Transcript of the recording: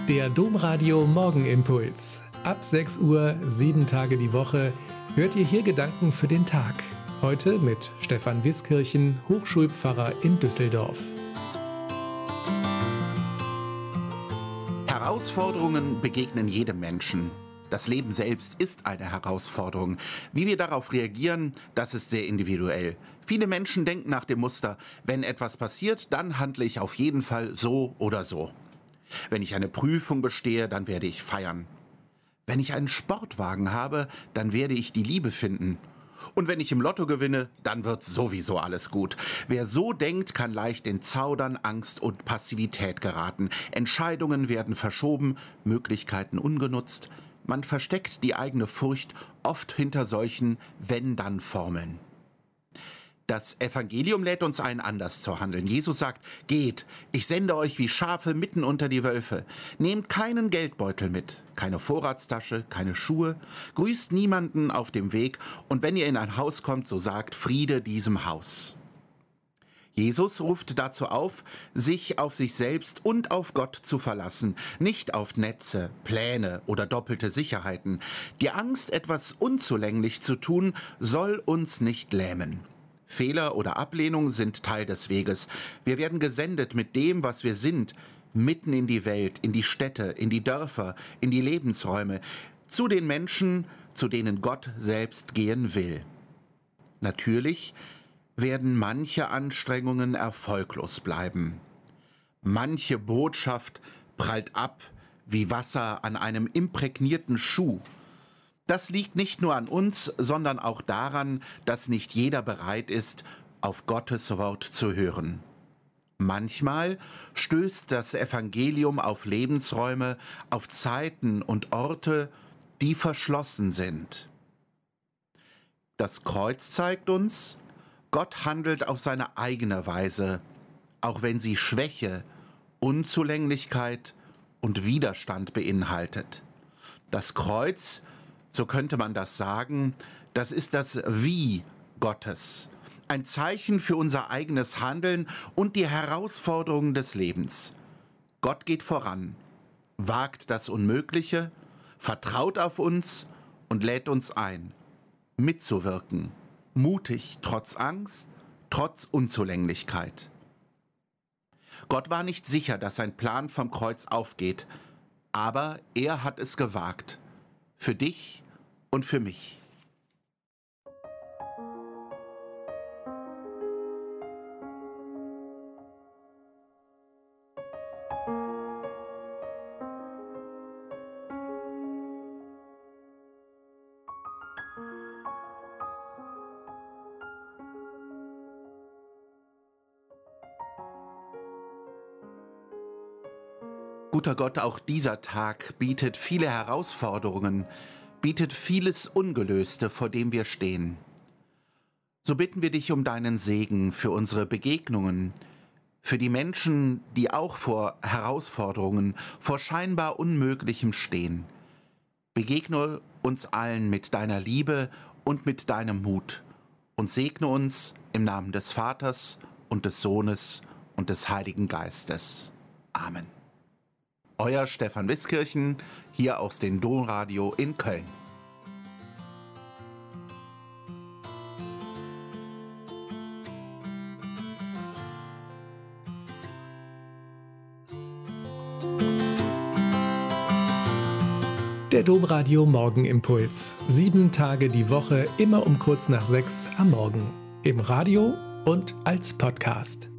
Der Domradio Morgenimpuls. Ab 6 Uhr, 7 Tage die Woche, hört ihr hier Gedanken für den Tag. Heute mit Stefan Wiskirchen, Hochschulpfarrer in Düsseldorf. Herausforderungen begegnen jedem Menschen. Das Leben selbst ist eine Herausforderung. Wie wir darauf reagieren, das ist sehr individuell. Viele Menschen denken nach dem Muster, wenn etwas passiert, dann handle ich auf jeden Fall so oder so. Wenn ich eine Prüfung bestehe, dann werde ich feiern. Wenn ich einen Sportwagen habe, dann werde ich die Liebe finden. Und wenn ich im Lotto gewinne, dann wird sowieso alles gut. Wer so denkt, kann leicht in Zaudern, Angst und Passivität geraten. Entscheidungen werden verschoben, Möglichkeiten ungenutzt. Man versteckt die eigene Furcht oft hinter solchen Wenn-Dann-Formeln. Das Evangelium lädt uns ein, anders zu handeln. Jesus sagt, geht, ich sende euch wie Schafe mitten unter die Wölfe. Nehmt keinen Geldbeutel mit, keine Vorratstasche, keine Schuhe, grüßt niemanden auf dem Weg und wenn ihr in ein Haus kommt, so sagt Friede diesem Haus. Jesus ruft dazu auf, sich auf sich selbst und auf Gott zu verlassen, nicht auf Netze, Pläne oder doppelte Sicherheiten. Die Angst, etwas unzulänglich zu tun, soll uns nicht lähmen. Fehler oder Ablehnung sind Teil des Weges. Wir werden gesendet mit dem, was wir sind, mitten in die Welt, in die Städte, in die Dörfer, in die Lebensräume, zu den Menschen, zu denen Gott selbst gehen will. Natürlich werden manche Anstrengungen erfolglos bleiben. Manche Botschaft prallt ab wie Wasser an einem imprägnierten Schuh. Das liegt nicht nur an uns, sondern auch daran, dass nicht jeder bereit ist, auf Gottes Wort zu hören. Manchmal stößt das Evangelium auf Lebensräume, auf Zeiten und Orte, die verschlossen sind. Das Kreuz zeigt uns, Gott handelt auf seine eigene Weise, auch wenn sie Schwäche, Unzulänglichkeit und Widerstand beinhaltet. Das Kreuz, so könnte man das sagen, das ist das Wie Gottes, ein Zeichen für unser eigenes Handeln und die Herausforderungen des Lebens. Gott geht voran, wagt das Unmögliche, vertraut auf uns und lädt uns ein, mitzuwirken, mutig trotz Angst, trotz Unzulänglichkeit. Gott war nicht sicher, dass sein Plan vom Kreuz aufgeht, aber er hat es gewagt. Für dich und für mich. Guter Gott, auch dieser Tag bietet viele Herausforderungen, bietet vieles Ungelöste, vor dem wir stehen. So bitten wir dich um deinen Segen für unsere Begegnungen, für die Menschen, die auch vor Herausforderungen, vor scheinbar Unmöglichem stehen. Begegne uns allen mit deiner Liebe und mit deinem Mut und segne uns im Namen des Vaters und des Sohnes und des Heiligen Geistes. Amen. Euer Stefan Wiskirchen, hier aus dem Domradio in Köln. Der Domradio Morgenimpuls. 7 Tage die Woche, immer um kurz nach 6 am Morgen. Im Radio und als Podcast.